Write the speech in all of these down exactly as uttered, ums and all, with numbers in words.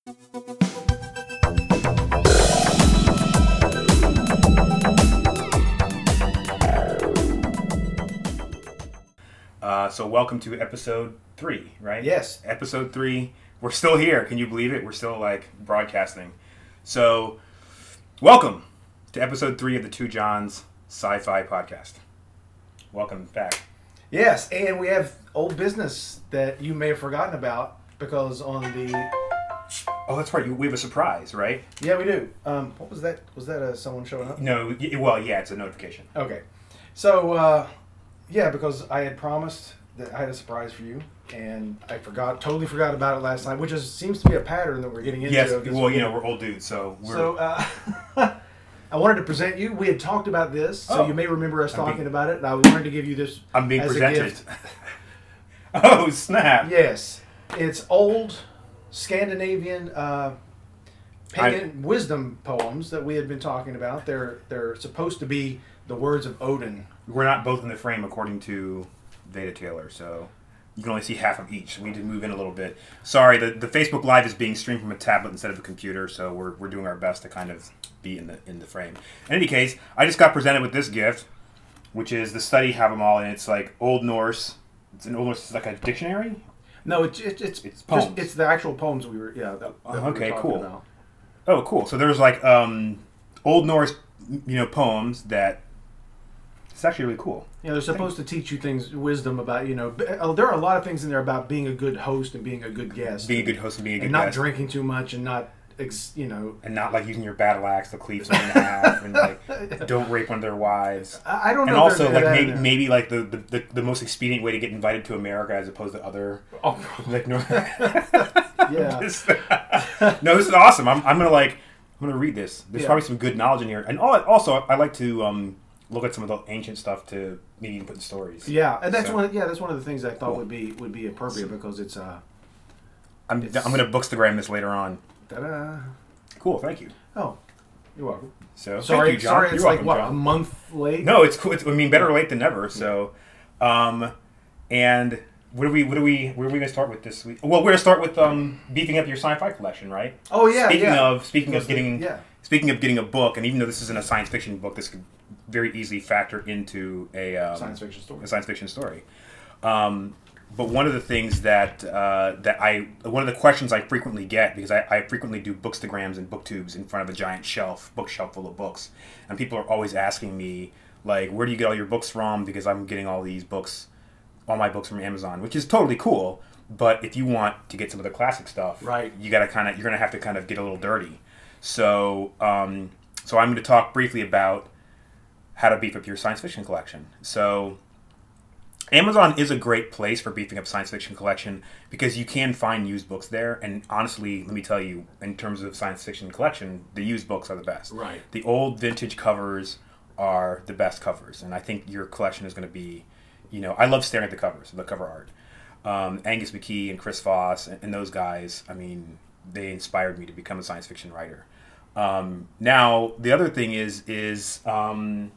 Uh, so welcome to episode three, right? Yes. Episode three. We're still here. Can you believe it? We're still, like, broadcasting. So, welcome to episode three of the Two Johns Sci-Fi Podcast. Welcome back. Yes, and we have old business that you may have forgotten about because on the... Oh, that's right. We have a surprise, right? Yeah, we do. Um, what was that? Was that uh, someone showing up? No, y- well, yeah, it's a notification. Okay. So, uh, yeah, because I had promised that I had a surprise for you, and I forgot, totally forgot about it last time, which is seems to be a pattern that we're getting into. Yes, well, you know, we're old dudes, so we're... So, uh, I wanted to present you. We had talked about this, so Oh. you may remember us I'm talking being- about it, and I wanted to give you this I'm being as a presented. gift. Oh, snap. Yes. It's old Scandinavian uh, pagan wisdom poems that we had been talking about. They're they're supposed to be the words of Odin. We're not both in the frame according to Veda Taylor, so you can only see half of each. So we need to move in a little bit. Sorry, the, the Facebook Live is being streamed from a tablet instead of a computer, so we're we're doing our best to kind of be in the in the frame. In any case, I just got presented with this gift, which is the Study Have 'Em All, and it's like Old Norse. It's an Old Norse. It's like a dictionary. No, it's it's it's It's just- poems. it's the actual poems we were yeah. That, that we were Okay, talking cool. about. Oh, cool. So there's like um, Old Norse, you know, poems that. It's actually really cool. Yeah, they're supposed to teach you things, wisdom about you know. b- uh, There are a lot of things in there about being a good host and being a good guest, Being a good host and being a good and not guest. drinking too much and not ex, you know. And not like using your battle axe to cleave someone in half, and like don't rape one of their wives. I, I don't know. And if there's also, any like of that in maybe, there. maybe like the, the, the, the most expedient way to get invited to America as opposed to other Oh, like no. yeah. This- no, this is awesome. I'm, I'm gonna like I'm gonna read this. There's Yeah. probably some good knowledge in here, and al- also I like to um, look at some of the ancient stuff to maybe even put in stories. Yeah, and that's So- one. Of, yeah, that's one of the things I thought Cool. would be would be appropriate because it's uh. I'm It's- I'm gonna bookstagram this later on. Ta-da. Cool, thank you. Oh, you're welcome. So Sorry, thank you, John. sorry, You're it's welcome, like what John. a month late. No, it's cool. It's, I mean, better late than never. So, um, and what do we, what do we, where are we gonna start with this week? Well, we're gonna start with um, beefing up your sci-fi collection, right? Oh yeah, Speaking yeah. of, speaking of Because the- getting, yeah. speaking of getting a book, and even though this isn't a science fiction book, this could very easily factor into a um, Science fiction story. A science fiction story. Um, but one of the things that uh, that I, one of the questions I frequently get, because I, I frequently do bookstagrams and booktubes in front of a giant shelf, bookshelf full of books, and people are always asking me, like, where do you get all your books from? Because I'm getting all these books, all my books from Amazon, which is totally cool. But if you want to get some of the classic stuff, Right. you gotta kind of, you're gonna have to kind of get a little dirty. So, um, so I'm going to talk briefly about how to beef up your science fiction collection. So, Amazon is a great place for beefing up science fiction collection because you can find used books there. And honestly, let me tell you, in terms of science fiction collection, the used books are the best. Right. The old vintage covers are the best covers. And I think your collection is going to be, you know, I love staring at the covers, the cover art. Um, Angus McKee and Chris Voss and, and those guys, I mean, they inspired me to become a science fiction writer. Um, now, the other thing is, is um,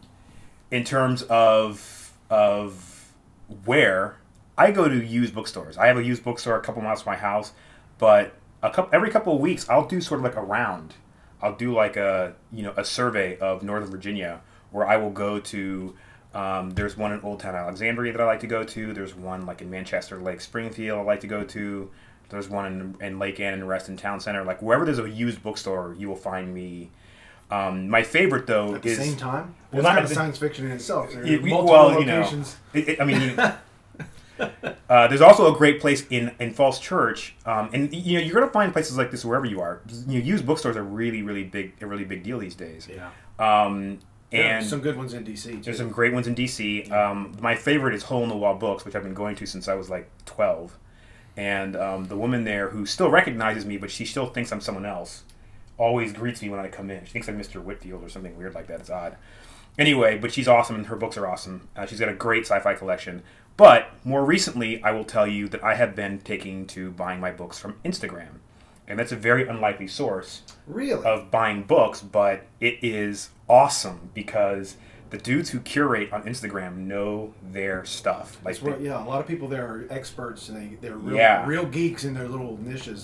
in terms of of where I go to used bookstores. I have a used bookstore a couple miles from my house, but a couple every couple of weeks I'll do sort of like a round. I'll do like a you know a survey of Northern Virginia where I will go to. Um, there's one in Old Town Alexandria that I like to go to. There's one like in Manchester Lake Springfield I like to go to. There's one in, in Lake Ann and Reston Town Center. Like wherever there's a used bookstore, you will find me. Um, my favorite though At the is same time. Well, Well, not kind at of the- science fiction in itself. There are It- we- multiple well, you know, locations. it, it, I mean, you, uh, there's also a great place in, in Falls Church, um, and you know you're gonna find places like this wherever you are. You know, used bookstores are really, really big, a really big deal these days. Yeah. Um, There are and some good ones in D C too. there's some great ones in D C. Um, my favorite is Hole in the Wall Books, which I've been going to since I was like twelve. And um, the woman there, who still recognizes me, but she still thinks I'm someone else, always greets me when I come in. She thinks I'm Mister Whitfield or something weird like that. It's odd. Anyway, but she's awesome, and her books are awesome. Uh, she's got a great sci-fi collection. But more recently, I will tell you that I have been taking to buying my books from Instagram. And that's a very unlikely source Really? of buying books, but it is awesome because the dudes who curate on Instagram know their stuff. Like, That's what- they- yeah, a lot of people there are experts and they, they're real, Yeah. real geeks in their little niches. And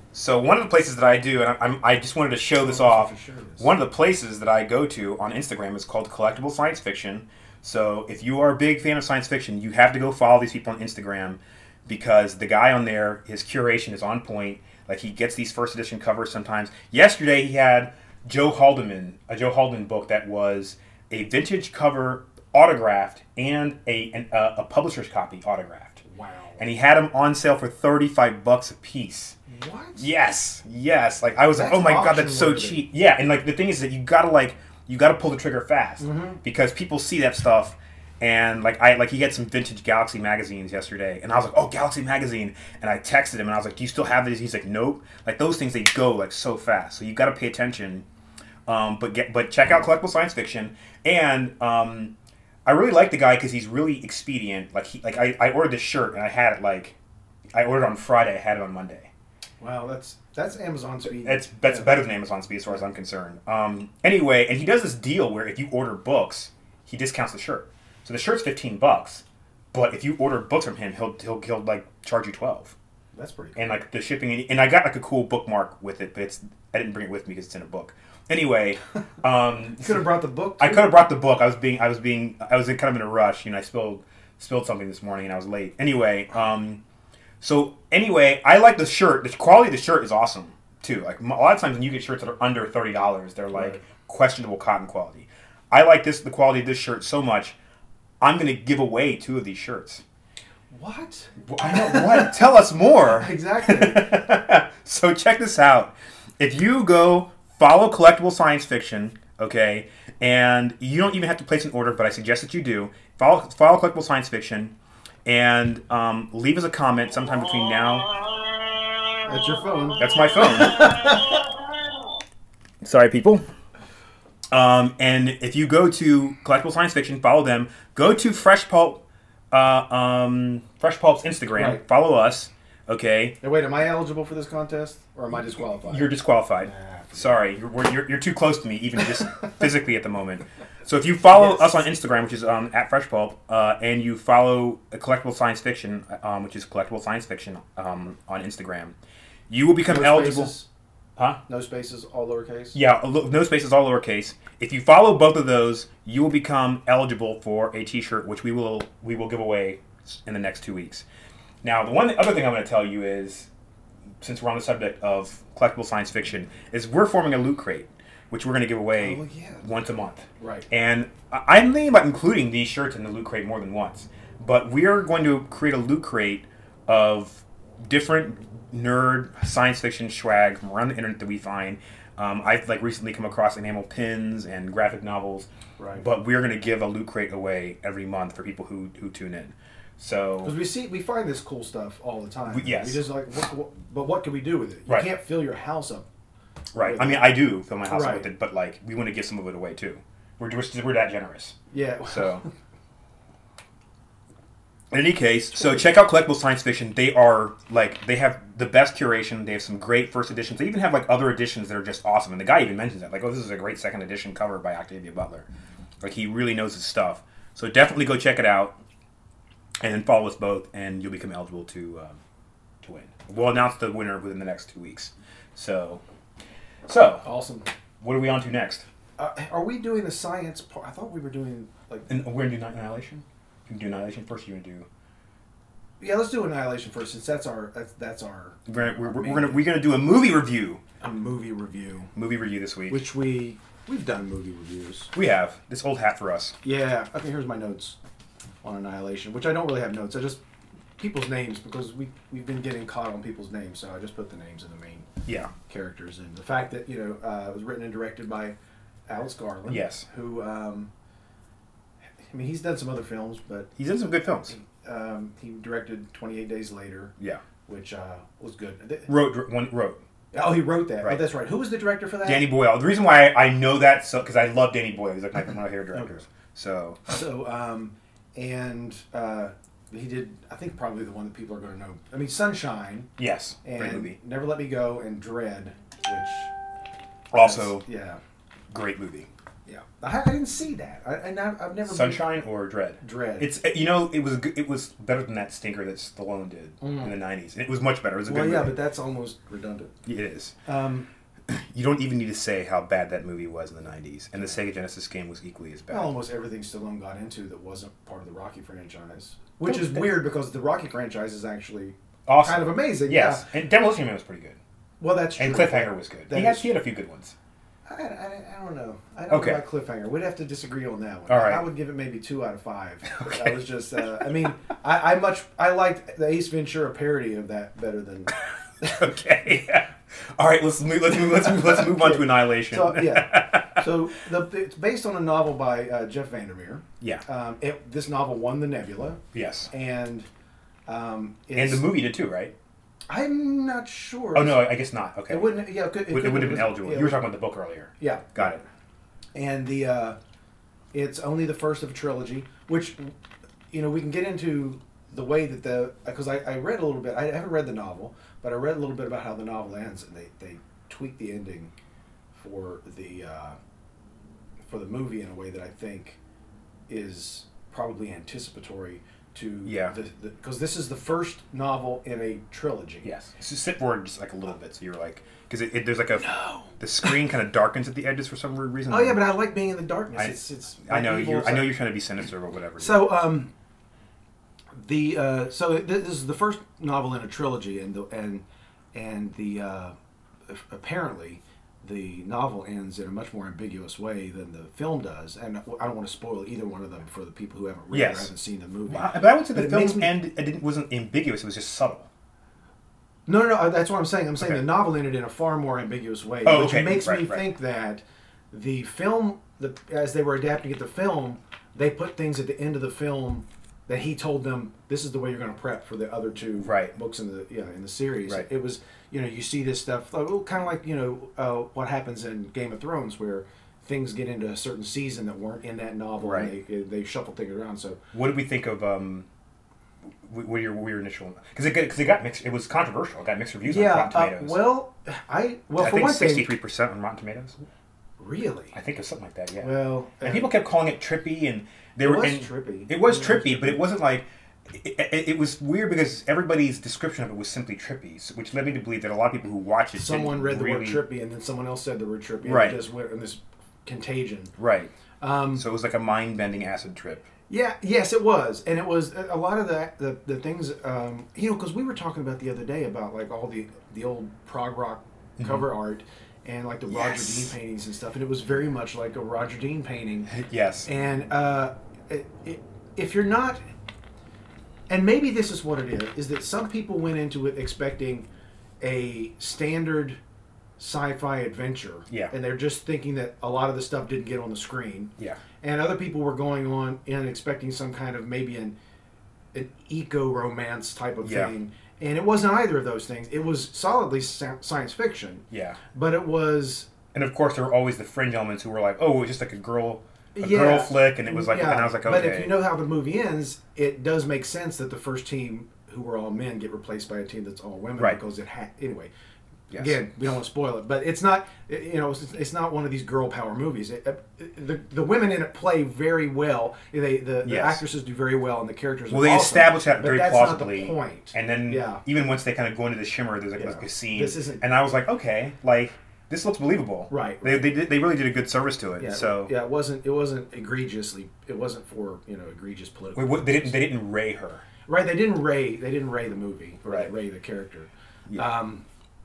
So one of the places that I do, and I'm, I just wanted to show this off. One of the places that I go to on Instagram is called Collectible Science Fiction. So if you are a big fan of science fiction, you have to go follow these people on Instagram because the guy on there, his curation is on point. Like he gets these first edition covers sometimes. Yesterday he had Joe Haldeman, a Joe Haldeman book that was a vintage cover autographed and a an, uh, a publisher's copy autographed. Wow. And he had them on sale for thirty-five bucks a piece. What? Yes, yes. Like I was That's like, oh my god, that's so auction-worthy. cheap. Yeah, and like the thing is that you gotta like you gotta pull the trigger fast Mm-hmm. because people see that stuff. And like I like he had some vintage Galaxy magazines yesterday, and I was like, oh, Galaxy magazine, and I texted him and I was like, do you still have these? He's like, nope. Like those things, they go like so fast, so you gotta pay attention. Um, but get but check out Collectible Science Fiction, and um, I really like the guy because he's really expedient. Like he like I, I ordered this shirt and I had it like I ordered it on Friday, I had it on Monday. Wow, that's that's Amazon speed. It's that's Yeah. better than Amazon speed as far as I'm concerned. Um, anyway, and he does this deal where if you order books, he discounts the shirt. So the shirt's fifteen bucks, but if you order books from him, he'll he'll he'll like charge you twelve. That's pretty cool. And like the shipping, and I got like a cool bookmark with it, but it's I didn't bring it with me because it's in a book. Anyway, um, You could have brought the book. I too. could have brought the book. I was being I was being I was in kind of in a rush. You know, I spilled spilled something this morning and I was late. Anyway, um, so anyway, I like the shirt. The quality of the shirt is awesome too. Like a lot of times when you get shirts that are under thirty dollars, they're like Right. questionable cotton quality. I like this the quality of this shirt so much. I'm going to give away two of these shirts. What? I know what. Tell us more. Exactly. So check this out. If you go follow Collectible Science Fiction, okay, and you don't even have to place an order, but I suggest that you do. Follow, follow Collectible Science Fiction, and um, leave us a comment sometime between now. That's your phone. That's my phone. Sorry, people. Um, and if you go to Collectible Science Fiction, follow them. Go to Fresh Pulp, uh, um, Fresh Pulp's Instagram. Right. Follow us. Okay. Now, wait, am I eligible for this contest, or am I disqualified? You're disqualified. Nah, Sorry, you're, we're- you're you're too close to me, even just physically at the moment. So if you follow Yes. us on Instagram, which is um, at Fresh Pulp, uh, and you follow uh, Collectible Science Fiction, um, which is Collectible Science Fiction um, on Instagram, you will become no eligible. Spaces, Huh? no spaces, all lowercase. Yeah, a lo- no spaces, all lowercase. If you follow both of those, you will become eligible for a T-shirt, which we will we will give away in the next two weeks. Now, the one the other thing I'm going to tell you is, since we're on the subject of collectible science fiction, is we're forming a loot crate, which we're going to give away Oh, yeah. once a month. Right. And I- I'm thinking about including these shirts in the loot crate more than once. But we are going to create a loot crate of different nerd science fiction swag from around the internet that we find. Um, I've like recently come across enamel pins and graphic novels. Right. But we're going to give a loot crate away every month for people who, who tune in. So Because we see, we find this cool stuff all the time. We- yes. We just like, what, what, but what can we do with it? You Right. can't fill your house up. right. with I mean, it. I do fill my house up Right. with it, but like we want to give some of it away too. We're we're, we're that generous. Yeah. So, in any case, so check out Collectible Science Fiction. They are like they have the best curation. They have some great first editions. They even have like other editions that are just awesome. And the guy even mentions that, like, oh, this is a great second edition cover by Octavia Butler. Like he really knows his stuff. So definitely go check it out, and then follow us both, and you'll become eligible to um, to win. We'll announce the winner within the next two weeks. So, so Awesome. what are we on to next? Uh, are we doing the science part? I thought we were doing like. And we're gonna do Annihilation. You can do Annihilation first. You gonna do. Yeah, let's do Annihilation first, since that's our that's that's our We're, we're, we're, we're gonna we're gonna do a movie review. a movie review, Movie review this week. which we we've done movie reviews. We have this old hat for us. Yeah. Okay. Here's my notes on Annihilation, which I don't really have notes. I just people's names because we we've been getting caught on people's names, so I just put the names of the main Yeah. characters. And the fact that you know uh, it was written and directed by Alex Garland. Yes. Who, um, I mean, he's done some other films, but He's in some good films. um, he directed twenty-eight Days Later, Yeah. which uh, was good. Th- Wrote dr- one wrote Oh, he wrote that. Right. Oh, that's right. Who was the director for that? Danny Boyle. The reason why I, I know that so because I love Danny Boyle. He's like my, one of my favorite directors. So So, um, and uh, he did, I think, probably the one that people are going to know. I mean, Sunshine yes, great and movie. Never Let Me Go and Dread, which Also yeah, great movie. Yeah, I, I didn't see that. I, and I've, I've never Sunshine or Dread. been... Dread. It's you know it was g- it was better than that stinker that Stallone did mm. in the nineties. It was much better. It was a well, good yeah, movie. but that's almost redundant. It is. Um, you don't even need to say how bad that movie was in the nineties, and the Sega Genesis game was equally as bad. Well, almost everything Stallone got into that wasn't part of the Rocky franchise, which is weird because the Rocky franchise is actually awesome. Kind of amazing. Yes, yeah. and Demolition Man was pretty good. Well, that's true. And Cliffhanger was good. That He had, is- he had a few good ones. I, I, I don't know. I don't Okay. know about Cliffhanger. We'd have to disagree on that one. All right. I would give it maybe two out of five. Okay. That was just. Uh, I mean, I, I much I liked the Ace Ventura parody of that better than. Okay. All right. Let's move. Let's move. Let's move. Let's move on to Annihilation. So yeah. So the, it's based on a novel by uh, Jeff Vandermeer. Yeah. Um, it, this novel won the Nebula, Yes. and um, And it's, the movie did too, right? I'm not sure. Oh no, I guess not. Okay. It wouldn't. Yeah, it, could, It, would- it would have been eligible. yeah, You were talking about the book earlier. Yeah, Got it. and the uh, it's only the first of a trilogy, which you know we can get into the way that the because I, I read a little bit. I haven't read the novel, but I read a little bit about how the novel ends, and they they tweak the ending for the uh, for the movie in a way that I think is probably anticipatory to Yeah. the because this is the first novel in a trilogy. Yes. So sit forward just like a little bit, so you're like, because it, it, there's like a no. the screen kind of darkens at the edges for some weird reason. Oh yeah, but I like being in the darkness. I, it's it's. I know evil, you're. I so- know you're trying to be sinister or whatever. So um, the uh, so this is the first novel in a trilogy, and the and and the uh, apparently the novel ends in a much more ambiguous way than the film does, and I don't want to spoil either one of them for the people who haven't read Yes. or haven't seen the movie. Well, but I would say But the it film makes me- end it didn't wasn't ambiguous. It was just subtle. No, no, no. That's what I'm saying. I'm saying Okay. the novel ended in a far more ambiguous way, Oh, which okay. makes Right, me right. think that the film, the, as they were adapting it to film, they put things at the end of the film that he told them this is the way you're going to prep for the other two Right. books in the yeah in the series. Right. It was you know you see this stuff kind of like you know uh, what happens in Game of Thrones where things get into a certain season that weren't in that novel Right. and they they shuffle things around. So What did we think of? Um, what were your, what were your initial? Because it because it got mixed. It was controversial. It got mixed reviews yeah, on Rotten uh, Tomatoes. well I well I for think one thing sixty-three percent on Rotten Tomatoes. really I think it was something like that. Yeah. well and uh, people kept calling it trippy, and they it were was and trippy. It was It was trippy, trippy. but it wasn't like. It, it, it was weird because everybody's description of it was simply trippy, so- which led me to believe that a lot of people who watched it Someone didn't read the really, word trippy, and then someone else said the word trippy, and Right. it just went in this contagion. Right. Um, So it was like a mind-bending acid trip. yeah, yes, it was, and it was a lot of the the, the things, um, you know, because we were talking about the other day about like all the the old prog rock cover art and like the Roger Yes. Dean paintings and stuff, and it was very much like a Roger Dean painting. Yes. And uh, it, it, if you're not, and maybe this is what it is, is that some people went into it expecting a standard sci-fi adventure. Yeah. And they're just thinking that a lot of the stuff didn't get on the screen. Yeah. And other people were going on in expecting some kind of maybe an, an eco-romance type of Yeah. thing. And it wasn't either of those things. It was solidly sci- science fiction. Yeah. But it was... And of course, there were always the fringe elements who were like, "Oh, it was just like a girl, a Yeah. girl flick," and it was like, Yeah, and I was like, "Okay." But if you know how the movie ends, it does make sense that the first team, who were all men, get replaced by a team that's all women Right. because it had anyway. Yes. Again, we don't want to spoil it, but it's not. You know, it's, it's not one of these girl power movies. It, it, the the women in it play very well. They the, the Yes. actresses do very well, and the characters. Well, are they awesome, established that but very that's plausibly, Not the point. and then Yeah. even once they kind of go into the shimmer, there's like, Yeah. like a scene, This isn't- and I was like, "Okay, like this looks believable." Right. They they, did, they really did a good service to it. Yeah, so yeah, it wasn't. It wasn't egregiously. It wasn't for you know egregious political. Wait, what, they didn't they didn't ray her. Right, they didn't ray. They didn't ray the movie. Or Right. Ray the character. Yeah. Um,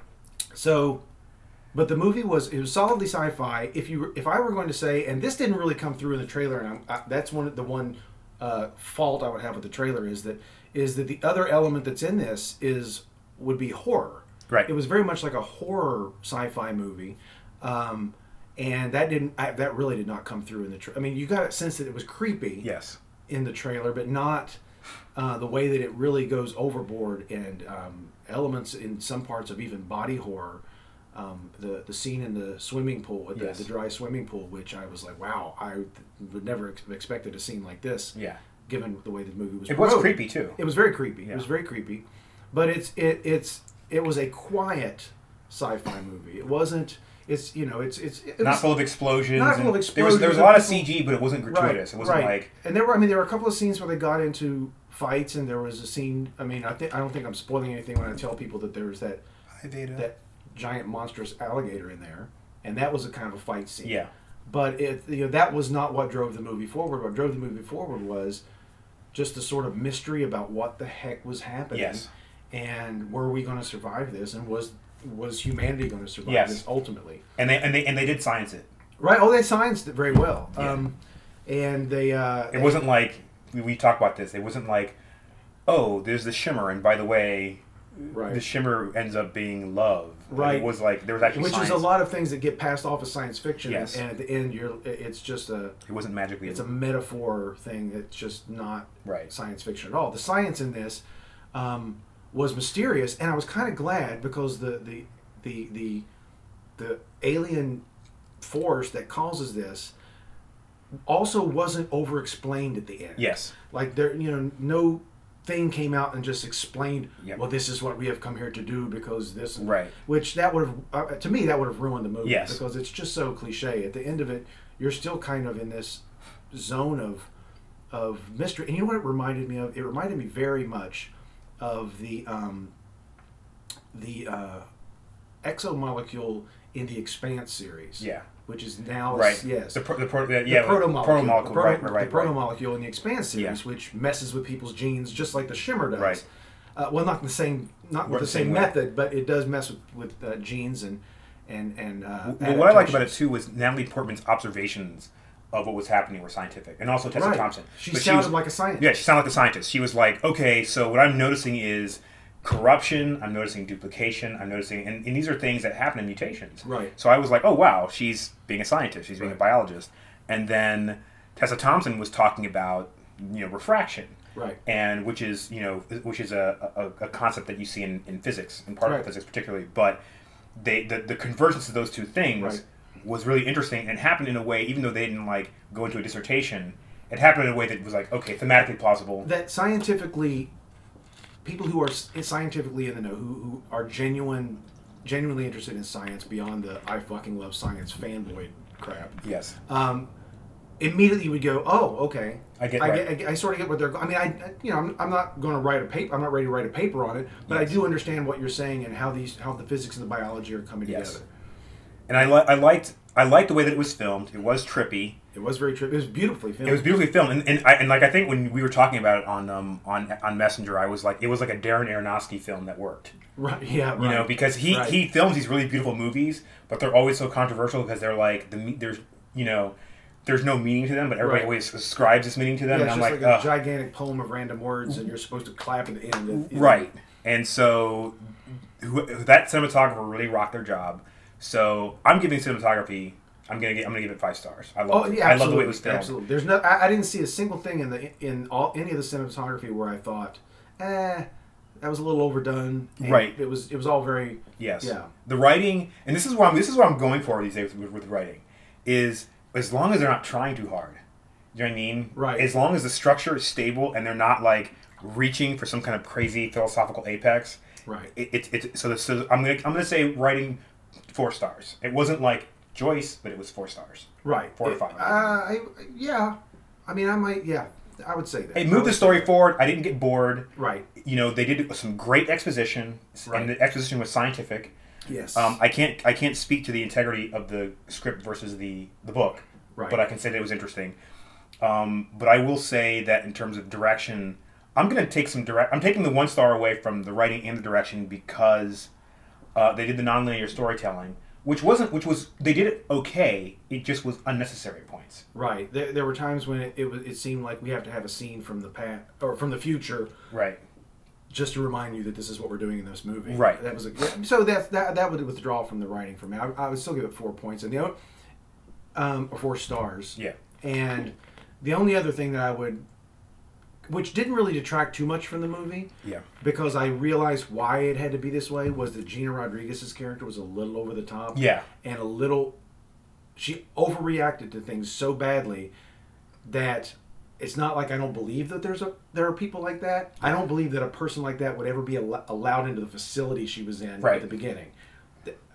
so, but the movie was it was solidly sci-fi. If you if I were going to say, and this didn't really come through in the trailer, and I'm, I, that's one the one uh, fault I would have with the trailer is that is that the other element that's in this is would be horror. Right. It was very much like a horror sci-fi movie. Um, and that didn't. I, that really did not come through in the. Tra- I mean, you got a sense that it was creepy. Yes. In the trailer, but not uh, the way that it really goes overboard and um, elements in some parts of even body horror. Um, the the scene in the swimming pool, the, Yes. the dry swimming pool, which I was like, wow, I would never ex- expected a scene like this. Yeah. Given the way the movie was. It was promoted. creepy too. It was very creepy. Yeah. It was very creepy, but it's it it's it was a quiet sci-fi movie. It wasn't. It's you know it's it's it not was, full of explosions. Not full of explosions. There was there was a lot of C G, but it wasn't gratuitous. Right, it wasn't right. like and there were I mean there were a couple of scenes where they got into fights, and there was a scene. I mean I think I don't think I'm spoiling anything when I tell people that there was that Hi, Veda. that giant monstrous alligator in there, and that was a kind of a fight scene. Yeah. But it you know that was not what drove the movie forward. What drove the movie forward was just the sort of mystery about what the heck was happening. Yes. And were we going to survive this? And was was humanity going to survive Yes. this ultimately? And they and they and they did science it. Right. Oh, they scienced it very well. Yeah. Um, and they. Uh, It they, wasn't like we, we talked about this. It wasn't like, oh, there's the shimmer, and by the way, Right. the shimmer ends up being love. Right. It was like there was actually Which science. is a lot of things that get passed off as science fiction. Yes. And at the end, you're it's just a It wasn't magically. it's a metaphor thing that's just not Right. science fiction at all. The science in this um, was mysterious, and I was kind of glad because the the the the the alien force that causes this also wasn't over explained at the end. Yes. Like there, you know, no thing came out and just explained, Yep. well, this is what we have come here to do because this, and, Right. which that would have, uh, to me, that would have ruined the movie. Yes. Because it's just so cliche. At the end of it, you're still kind of in this zone of of mystery. And you know what it reminded me of? It reminded me very much of the um, the uh, exomolecule in the Expanse series. Yeah. Which is now Right. yes The, pro, the, pro, the, the yeah, protomolecule, protomolecule, the, proto- right, right, right, the right. protomolecule in the Expanse series, Yeah. which messes with people's genes just like the Shimmer does. Right. Uh, well, not the same, not with Right, the the same, same way. method, but it does mess with, with uh, genes and and and. Uh, Well, what I liked about it adaptations. too was Natalie Portman's observations of what was happening were scientific, and also Tessa Right. Thompson. She But sounded was- like a scientist. Yeah, she sounded like a scientist. She was like, okay, so what I'm noticing is corruption. I'm noticing duplication. I'm noticing, and, and these are things that happen in mutations. Right. So I was like, oh wow, she's being a scientist. She's being Right. a biologist. And then Tessa Thompson was talking about you know refraction. Right. And which is you know which is a, a, a concept that you see in, in physics, in particle Right. physics particularly. But they the, the convergence of those two things Right. was really interesting and happened in a way, even though they didn't like go into a dissertation, it happened in a way that was like okay, thematically plausible. That scientifically, people who are s- scientifically in the know, who, who are genuine, genuinely interested in science beyond the I fucking love science fanboy crap. Yes. Um, immediately would go, oh, okay. I get I, right. get, I, get- I sort of get what they're. go- I mean, I, I you know, I'm, I'm not going to write a paper. I'm not ready to write a paper on it, but Yes. I do understand what you're saying and how these, how the physics and the biology are coming Yes. together. And I, li- I liked I liked the way that it was filmed. It was trippy. It was very trippy. It was beautifully filmed. It was beautifully filmed, and and, I, and like I think when we were talking about it on um on on Messenger, I was like, it was like a Darren Aronofsky film that worked. right. Yeah. Right. You know, because he, Right. he films these really beautiful movies, but they're always so controversial because they're like the me- there's you know there's no meaning to them, but everybody Right. always ascribes this meaning to them, Yeah, and it's I'm just like, like, a ugh. gigantic poem of random words, and you're supposed to clap at the end. and- Right. And so who, that cinematographer really rocked their job. So I'm giving cinematography. I'm gonna get, I'm gonna give it five stars. I love Oh it. yeah, I absolutely. love the way it was filmed. Absolutely. There's no. I, I didn't see a single thing in the in all any of the cinematography where I thought, eh, that was a little overdone. And Right. It was. It was all very. Yes. Yeah. The writing, and this is what I'm, this is what I'm going for these days with, with writing, is as long as they're not trying too hard. You know what I mean? Right. As long as the structure is stable and they're not like reaching for some kind of crazy philosophical apex. Right. It, it, it so, the, so I'm gonna I'm gonna say writing four stars. It wasn't like Joyce, but it was four stars. Right. Four to It- five. Uh, I, yeah. I mean, I might. Yeah. I would say that. It I moved would the say story that. forward. I didn't get bored. Right. You know, they did some great exposition, Right. and the exposition was scientific. Yes. Um, I can't I can't speak to the integrity of the script versus the, the book, Right. but I can say that it was interesting. Um, but I will say that in terms of direction, I'm going to take some direct. I'm taking the one star away from the writing and the direction because uh, they did the nonlinear storytelling, which wasn't which was they did it okay. It just was unnecessary at points. Right. There, there were times when it, it was. It seemed like we have to have a scene from the past or from the future. Right. Just to remind you that this is what we're doing in this movie. Right. That was a, so that that that would withdraw from the writing for me. I, I would still give it four points, and the other, um, or four stars. Yeah. And the only other thing that I would, which didn't really detract too much from the movie, Yeah. because I realized why it had to be this way, was that Gina Rodriguez's character was a little over the top. Yeah. And a little, she overreacted to things so badly that. It's not like I don't believe that there's a there are people like that. I don't believe that a person like that would ever be al- allowed into the facility she was in Right. at the beginning.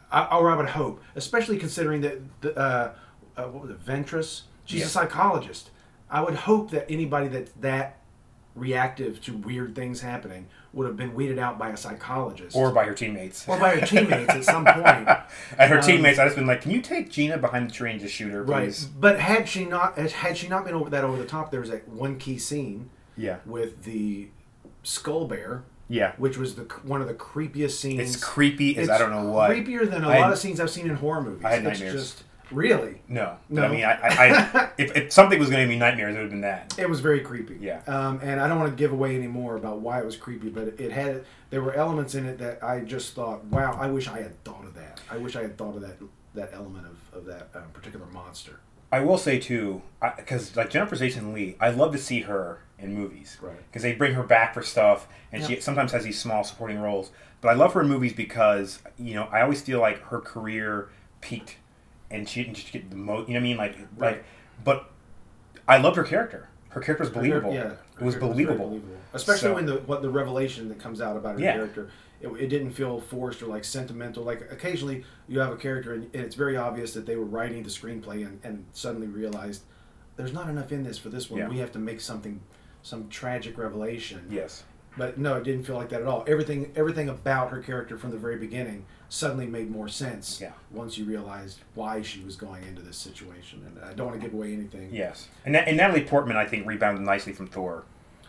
I, or I would hope, especially considering that the, uh, uh, what was it, Ventress? She's Yeah. a psychologist. I would hope that anybody that's that reactive to weird things happening would have been weeded out by a psychologist. Or by her teammates. Or by her teammates at some point. And her Um, teammates, I just been like, can you take Gina behind the tree and just shoot her, please? Right. But had she not had she not been over that over the top, there was that one key scene Yeah. with the skull bear, Yeah. which was the one of the creepiest scenes. It's creepy as It's I don't know what. creepier than a I lot had- of scenes I've seen in horror movies. I had It's nightmares. just really. No. No. I mean, I, I, I if, if something was going to give me nightmares, it would have been that. It was very creepy. Yeah. Um, and I don't want to give away any more about why it was creepy, but it, it had there were elements in it that I just thought, wow, I wish I had thought of that. I wish I had thought of that that element of, of that um, particular monster. I will say too, because like Jennifer Jason Leigh, I love to see her in movies, Right. Because they bring her back for stuff, and she Yep. sometimes has these small supporting roles. But I love her in movies because you know I always feel like her career peaked, and she didn't just get the most. You know what I mean? Like Right. like, but I loved her character. Her character was believable. Yeah, it was her character very believable. believable. Especially So- when the what the revelation that comes out about her Yeah. character, it, it didn't feel forced or like sentimental. Like occasionally you have a character and, and it's very obvious that they were writing the screenplay and, and suddenly realized there's not enough in this for this one. Yeah. We have to make something, some tragic revelation. Yes. But no, it didn't feel like that at all. Everything everything about her character from the very beginning suddenly made more sense. Yeah. Once you realized why she was going into this situation, and I don't want to give away anything. Yes, and, Na- and Natalie Portman, I think, rebounded nicely from Thor,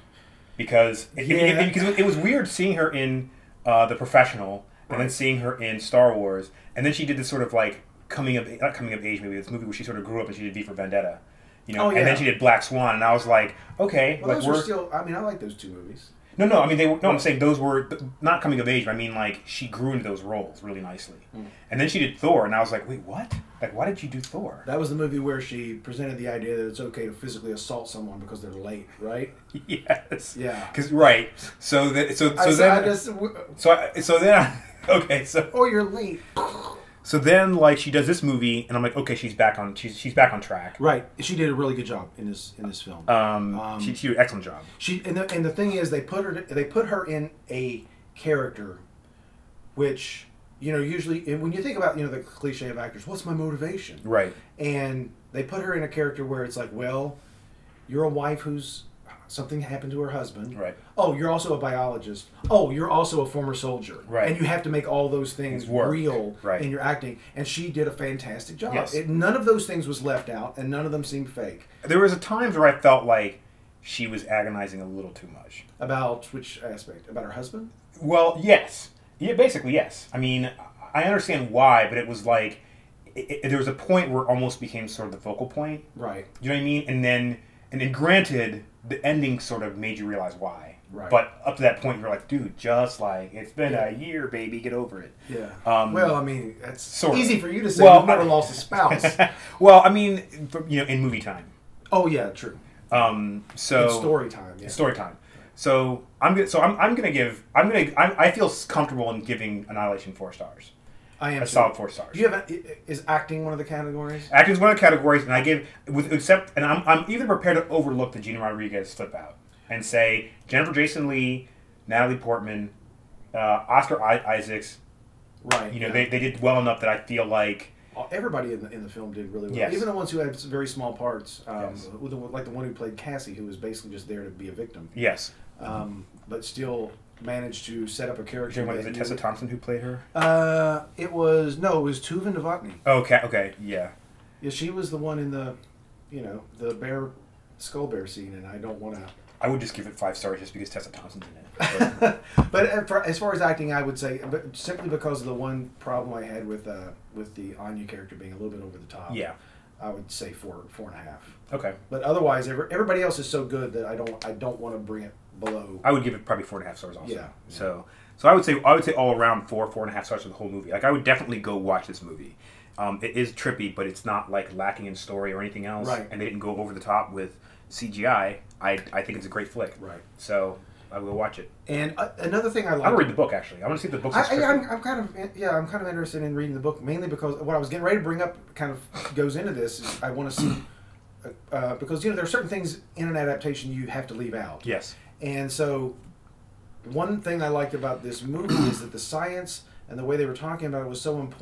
because it, it- Yeah. it- because it was weird seeing her in uh, The Professional, and then Right. seeing her in Star Wars, and then she did this sort of like coming of not coming of age movie, this movie where she sort of grew up and she did V for Vendetta, you know, Oh, and yeah. then she did Black Swan, and I was like, okay, Well, like those we're were still. I mean, I like those two movies. no, no, I mean they were no, I'm saying those were th- not coming of age. But I mean like she grew into those roles really nicely, Mm. and then she did Thor, and I was like, wait, what? Like, why did you do Thor? That was the movie where she presented the idea that it's okay to physically assault someone because they're late, right? Yes, Yeah. because right, so that so so I, then I just, So I, so then I, okay so oh, you're late. so then like she does this movie and I'm like okay she's back on she's she's back on track. Right. She did a really good job in this in this film. Um, Um, she she did an excellent job. She and the, and the thing is they put her they put her in a character, which you know usually and when you think about you know the cliche of actors, what's my motivation? Right. And they put her in a character where it's like, well, you're a wife who's something happened to her husband. Right. Oh, you're also a biologist. Oh, you're also a former soldier. Right. And you have to make all those things Work. real Right. in your acting. And she did a fantastic job. Yes. It, none of those things was left out, and none of them seemed fake. There was a times where I felt like she was agonizing a little too much. About which aspect? About her husband? Well, yes. Yeah, basically yes. I mean, I understand why, but it was like it, it, there was a point where it almost became sort of the focal point. Right. You know what I mean? And then, and then granted, the ending sort of made you realize why. Right. But up to that point, you're like, dude, just like, it's been Yeah. a year, baby, get over it. Yeah. Um, well, I mean, that's sort of. easy for you to say. Well, You've never I- lost a spouse. Well, I mean, for- you know, in movie time. Oh, yeah, true. Um, so In story time, yeah. Story time. So I'm gonna. So I'm. I'm gonna give. I'm gonna. I, I feel comfortable in giving Annihilation four stars. I am A too. solid four stars. Do you have a, is acting one of the categories? Acting is one of the categories, and I give with except, and I'm I'm even prepared to overlook the Gina Rodriguez flip out and say Jennifer Jason Leigh, Natalie Portman, uh, Oscar I- Isaacs. Right. You know, yeah. they, they did well enough that I feel like Everybody in the, in the film did really well. Yes. Even the ones who had very small parts, um, Yes. with the, like the one who played Cassie, who was basically just there to be a victim, yes. um, but still managed to set up a character. Was that it you Tessa would- Thompson who played her? Uh, it was no, it was Tuva Novotny. Okay. Okay. Yeah. Yeah, she was the one in the, you know, the bear, skull bear scene, and I don't want to. I would just give it five stars just because Tessa Thompson's in it. But- But uh, for, as far as acting, I would say, but simply because of the one problem I had with uh, with the Anya character being a little bit over the top. yeah. I would say four four and a half. Okay. But otherwise, every, everybody else is so good that I don't I don't want to bring it below. I would give it probably four and a half stars also. Yeah. So so I would say I would say all around four, four and a half stars for the whole movie. Like I would definitely go watch this movie. Um, it is trippy, but it's not like lacking in story or anything else. Right. And they didn't go over the top with C G I. I I think it's a great flick. Right. So I will watch it. And uh, another thing I like. I want to read the book actually. I want to see if the book's I, as I, trippy. I'm, I'm kind of yeah I'm kind of interested in reading the book mainly because what I was getting ready to bring up kind of goes into this. Is I want to see uh, uh, because you know there are certain things in an adaptation you have to leave out. Yes. And so, one thing I liked about this movie is that the science and the way they were talking about it was so important,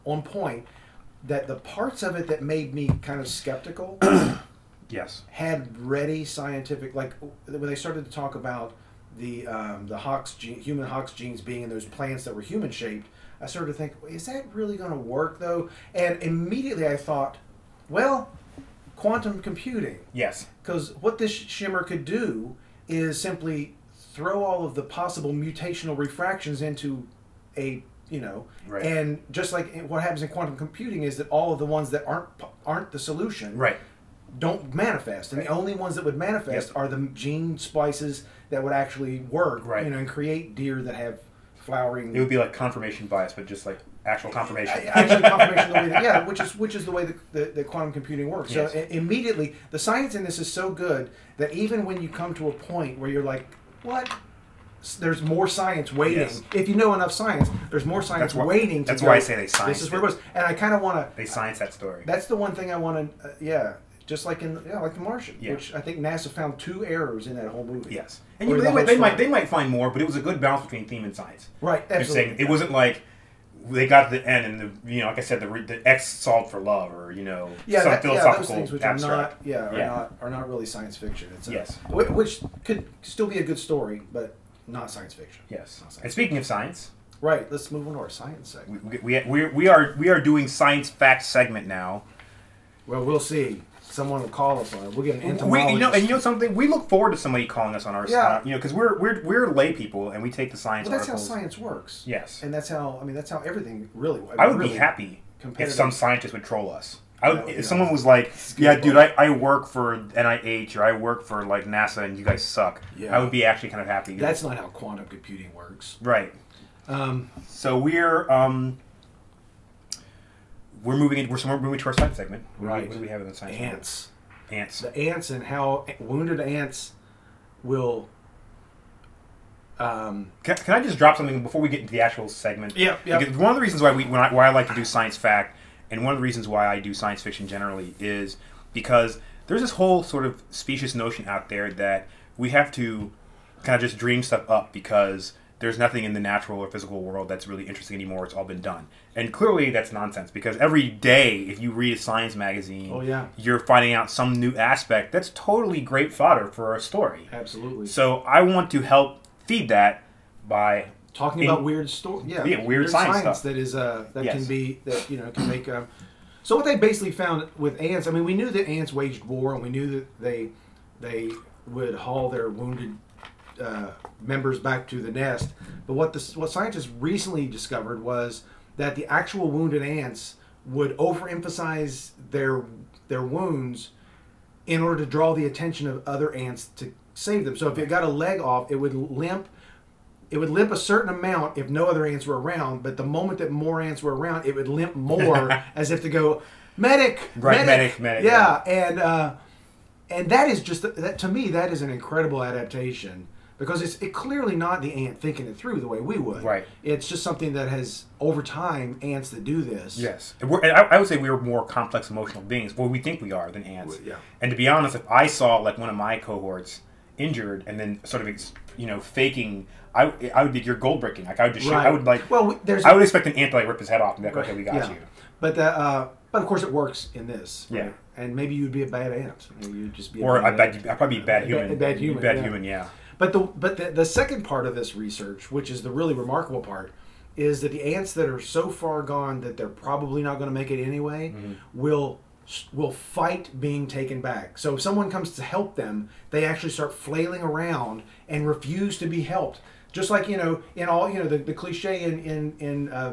on point. That the parts of it that made me kind of skeptical, yes, had ready scientific, like when they started to talk about the um, the Hox gene, human Hox genes being in those plants that were human shaped. I started to think, is that really going to work though? And immediately I thought, well, quantum computing. Yes. Because what this shimmer could do is simply throw all of the possible mutational refractions into a, you know, right. and just like what happens in quantum computing is that all of the ones that aren't aren't the solution right. don't manifest. And right. the only ones that would manifest yep. are the gene splices that would actually work, right. you know, and create deer that have flowering. It would be like confirmation bias, but just like actual confirmation. Actually, confirmation the way that, yeah, which is which is the way that the, the quantum computing works. Yes. So I- immediately, the science in this is so good that even when you come to a point where you're like, what? There's more science waiting. Yes. If you know enough science, there's more science that's why, waiting to That's go, why I say they science. This is where it goes. And I kind of want to... They science that story. That's the one thing I want to... Uh, yeah. Just like in yeah, like The Martian, yeah. which I think NASA found two errors in that whole movie. Yes. And you, they, might, they, might, they might find more, but it was a good balance between theme and science. Right, absolutely. Saying, it wasn't like... They got to the end, and the you know, like I said, the the X solved for love, or you know, yeah, some that, philosophical yeah, those things which abstract. are not, yeah, are yeah. not are not really science fiction. It's a, yes, which could still be a good story, but not science fiction. Yes. Science and speaking of science, right? Let's move on to our science segment. We we we, we are we are doing science fact segment now. Well, we'll see. Someone will call us on it. We'll get an entomologist. We, you know, and you know something. We look forward to somebody calling us on our, yeah. uh, you know, because we're we're we're lay people and we take the science. Well, that's articles. how science works. Yes, and that's how I mean that's how everything really. I, mean, I would really be happy if some scientist would troll us. I would, if someone was like, "Yeah, dude, I, I work for N I H or I work for like NASA and you guys suck," yeah. I would be actually kind of happy. That's not how quantum computing works, right? Um, so we're um, we're moving in, we're, so we're moving to our science segment. What right? Do we, what do we have in the science? Ants. Segment? Ants. The ants and how wounded ants will. Um, can, can I just drop something before we get into the actual segment? Yeah, yeah. Because one of the reasons why we when I, why I like to do science fact, and one of the reasons why I do science fiction generally is because there's this whole sort of specious notion out there that we have to kind of just dream stuff up because there's nothing in the natural or physical world that's really interesting anymore. It's all been done. And clearly that's nonsense because every day if you read a science magazine, oh, yeah. you're finding out some new aspect that's totally great fodder for a story. Absolutely. So I want to help feed that by talking in, about weird story. Yeah, yeah, weird, weird science, science stuff. that is uh, that yes. can be that you know can make. Um, so what they basically found with ants, I mean, we knew that ants waged war, and we knew that they they would haul their wounded uh, members back to the nest. But what the what scientists recently discovered was that the actual wounded ants would overemphasize their their wounds in order to draw the attention of other ants to save them. So if it got a leg off, it would limp. It would limp a certain amount if no other ants were around. But the moment that more ants were around, it would limp more, as if to go, medic, right, medic, medic, medic. Yeah, yeah. and uh, and that is just that to me that is an incredible adaptation because it's it clearly not the ant thinking it through the way we would. Right. It's just something that has over time ants that do this. Yes, and, we're, and I, I would say we're more complex emotional beings, well, we think we are than ants. Yeah. And to be honest, if I saw like one of my cohorts injured and then sort of you know faking, I, I would be your gold breaking. Like I would just, right. shoot, I would like. Well, there's. I would expect an ant to like rip his head off and be like, right. okay, we got yeah. you. But the, uh, but of course it works in this. Right? Yeah. And maybe you'd be a bad ant. Maybe you'd just be. Or a I bad bet I'd probably be a bad a human. Bad, a bad human. Bad yeah. human. Yeah. But the but the, the second part of this research, which is the really remarkable part, is that the ants that are so far gone that they're probably not going to make it anyway mm-hmm. will will fight being taken back. So if someone comes to help them, they actually start flailing around and refuse to be helped. Just like, you know, in all, you know, the, the cliche in in, in uh,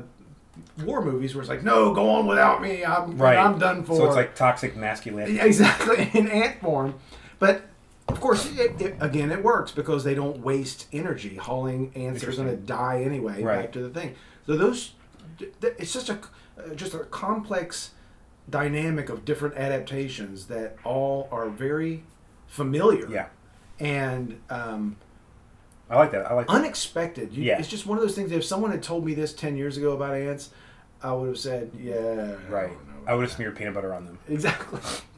war movies where it's like, no, go on without me, I'm right. I'm done for. So it's like toxic masculinity. Exactly, in ant form. But of course, it, it, again, it works because they don't waste energy hauling ants that are going to die anyway right. back to the thing. So those, it's just a just a complex dynamic of different adaptations that all are very familiar. Yeah. And um, I like that. I like that. Unexpected. You, yeah. It's just one of those things. If someone had told me this ten years ago about ants, I would have said, yeah. Right. I, I would have smeared peanut butter on them. Exactly.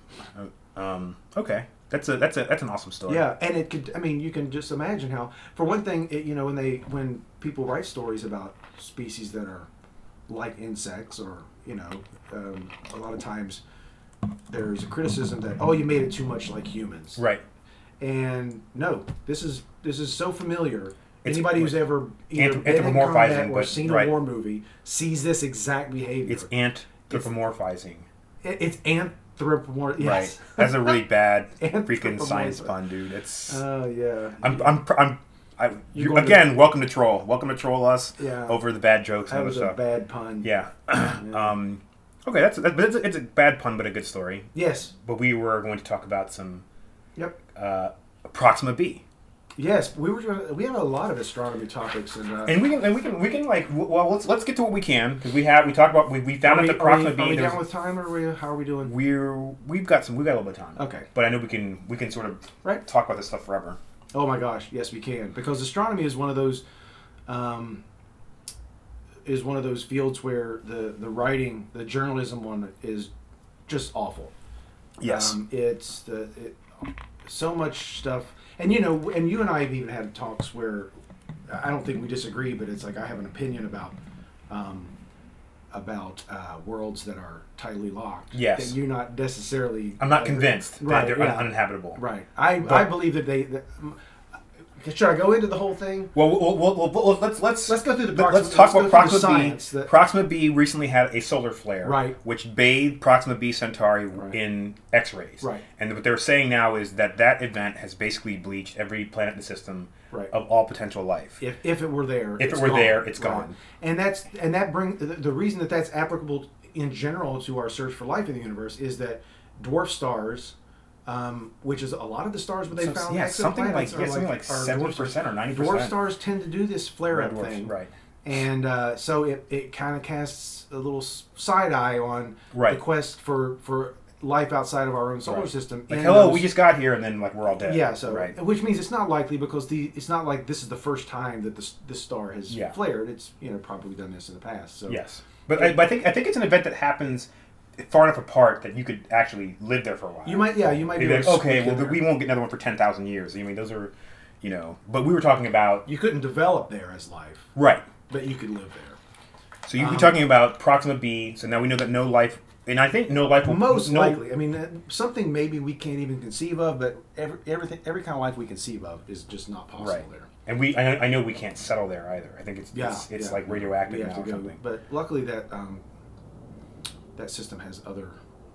um. Okay. That's a that's a that's an awesome story. Yeah, and it could. I mean, you can just imagine how. For one thing, it, you know, when they when people write stories about species that are like insects, or you know, um, a lot of times there's a criticism that oh, you made it too much like humans. Right. And no, this is this is so familiar. It's, Anybody who's ever either Anth- been in combat or but, seen right. a war movie sees this exact behavior. It's anthropomorphizing. It, it's anthropomorph. Yes. Right. That's a really bad freaking science pun, dude. It's. Oh uh, yeah. I'm. I'm. I'm. I, you, again, to, welcome to troll. Welcome to troll us yeah. over the bad jokes that and was other a stuff. bad pun. Yeah. yeah. um. Okay, that's that, it's, a, it's a bad pun, but a good story. Yes. But we were going to talk about some. Yep. Uh, Proxima B. Yes, we were. We have a lot of astronomy topics, and uh, and we can and we can we can like well let's let's get to what we can because we have we talked about we, we found out the Proxima B. Are we down with time, or are we, how are we doing? We're we've got some we got a little bit of time. Okay, but I know we can we can sort of right. talk about this stuff forever. Oh my gosh, yes we can, because astronomy is one of those um, is one of those fields where the the writing, the journalism one is just awful. Yes, um, it's the it, so much stuff. And you know, and you and I have even had talks where I don't think we disagree, but it's like I have an opinion about um, about uh, worlds that are tightly locked. Yes, that you're not necessarily. I'm not uh, convinced right, that they're yeah. un- uninhabitable. Right. I but, I believe that they. That, should I go into the whole thing? Well, we'll, we'll, we'll, we'll let's let's let's go through the. Proxima, let's talk let's about Proxima B. That, Proxima B recently had a solar flare, right, which bathed Proxima B Centauri right. in X-rays. Right. And what they're saying now is that that event has basically bleached every planet in the system right. of all potential life. If, if it were there, if it were gone. there, it's right. gone. And that's and that bring the, the reason that that's applicable in general to our search for life in the universe is that dwarf stars. Um, which is a lot of the stars where they so, found yeah, something like yeah, something like seventy percent or ninety percent. Dwarf stars tend to do this flare-up thing, right? And uh, so it, it kind of casts a little side eye on right. the quest for, for life outside of our own solar right. system. Like, hello, those, we just got here, and then like we're all dead. Yeah, so right. which means it's not likely because the it's not like this is the first time that this this star has yeah. flared. It's you know probably done this in the past. So yes, but I, but I think I think it's an event that happens far enough apart that you could actually live there for a while. You might, yeah, you might be like, okay, well, we won't get another one for ten thousand years. I mean, those are, you know, but we were talking about... You couldn't develop there as life. Right. But you could live there. So you'd be um, talking about Proxima B, so now we know that no life, and I think no life will... Most no, likely. I mean, something maybe we can't even conceive of, but every, everything, every kind of life we conceive of is just not possible right. there. And we, I, I know we can't settle there either. I think it's yeah, it's, it's yeah. like radioactive we now have to or go, something. But luckily that um, that system has other...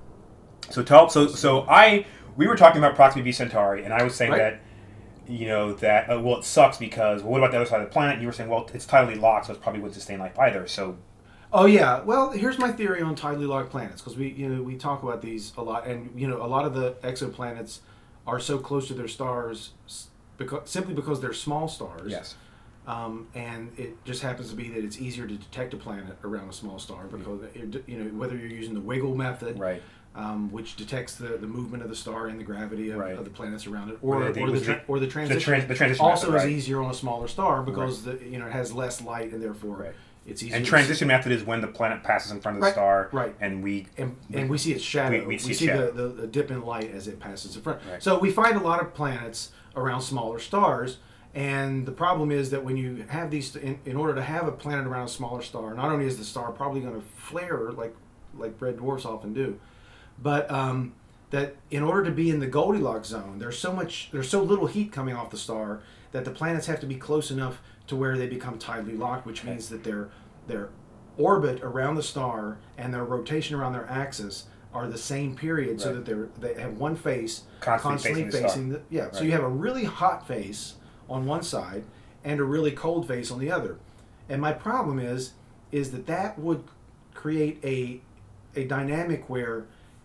So tell so so I we were talking about Proxima B Centauri, and I was saying right. that you know that uh, well it sucks because well, what about the other side of the planet? And you were saying well it's tidally locked, so it probably wouldn't sustain life either. So oh yeah, well here's my theory on tidally locked planets because we you know we talk about these a lot, and you know a lot of the exoplanets are so close to their stars because simply because they're small stars. Yes. Um, and it just happens to be that it's easier to detect a planet around a small star because it, you know whether you're using the Wiggle method, right. Um, which detects the, the movement of the star and the gravity of, right. of the planets around it, or, or the, or, the, tra- or the transition. The, trans- the transition also method, is right. easier on a smaller star because right. the you know it has less light and therefore right. it's easier. And transition method is when the planet passes in front of the right. star, right? And we and, and we see its shadow. We, we we see, see shadow. The, the, the dip in light as it passes in front. Right. So we find a lot of planets around smaller stars. And the problem is that when you have these, in, in order to have a planet around a smaller star, not only is the star probably going to flare like like red dwarfs often do, but um, that in order to be in the Goldilocks zone, there's so much, there's so little heat coming off the star that the planets have to be close enough to where they become tidally locked, which means that their their orbit around the star and their rotation around their axis are the same period, right. so that they're they have one face constantly, constantly facing, facing the, the, yeah. right. So you have a really hot face on one side and a really cold face on the other. And my problem is is that that would create a a dynamic where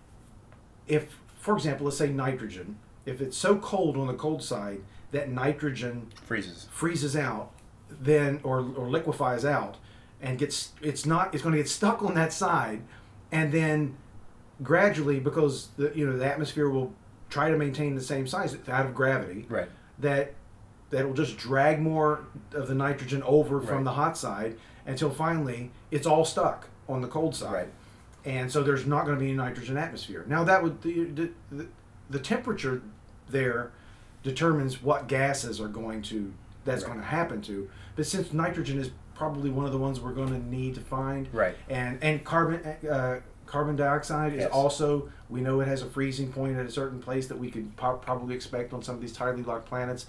if, for example, let's say nitrogen, if it's so cold on the cold side that nitrogen freezes freezes out, then or or liquefies out and gets it's not it's going to get stuck on that side, and then gradually, because the you know the atmosphere will try to maintain the same size out of gravity, right. that that will just drag more of the nitrogen over from right. the hot side until finally it's all stuck on the cold side. Right. And so there's not going to be any nitrogen atmosphere. Now that would the, the, the temperature there determines what gases are going to that's right. going to happen to. But since nitrogen is probably one of the ones we're going to need to find. Right. And and carbon uh, carbon dioxide is Yes. also, we know it has a freezing point at a certain place that we could po- probably expect on some of these tidally locked planets.